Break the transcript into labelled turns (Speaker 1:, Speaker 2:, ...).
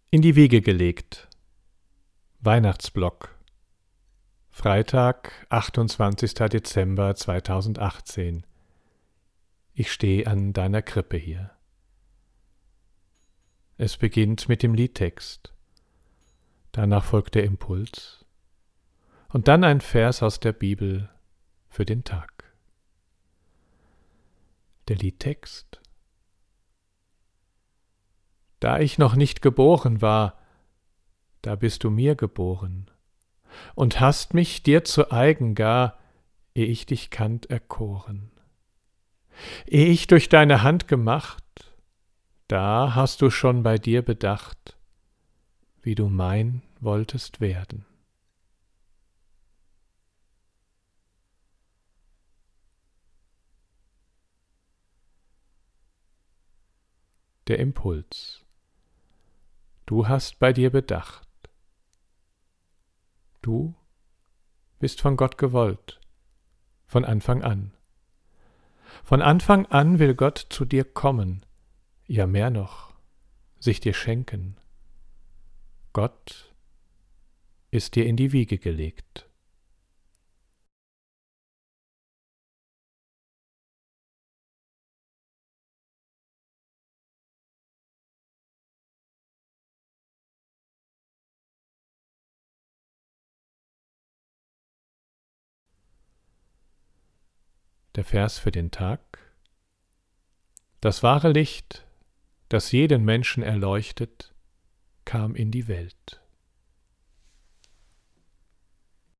Speaker 1: In die Wiege gelegt. Weihnachtsblock. Freitag, 28. Dezember 2018. Ich stehe an deiner Krippe hier. Es beginnt mit dem Liedtext. Danach folgt der Impuls. Und dann ein Vers aus der Bibel für den Tag. Der Liedtext. Da ich noch nicht geboren war, da bist du mir geboren und hast mich dir zu eigen gar, ehe ich dich kannt, erkoren. Ehe ich durch deine Hand gemacht, da hast du schon bei dir bedacht, wie du mein wolltest werden. Der Impuls. Du hast bei dir bedacht. Du bist von Gott gewollt, von Anfang an. Von Anfang an will Gott zu dir kommen, ja mehr noch, sich dir schenken. Gott ist dir in die Wiege gelegt. Der Vers für den Tag. Das wahre Licht, das jeden Menschen erleuchtet, kam in die Welt.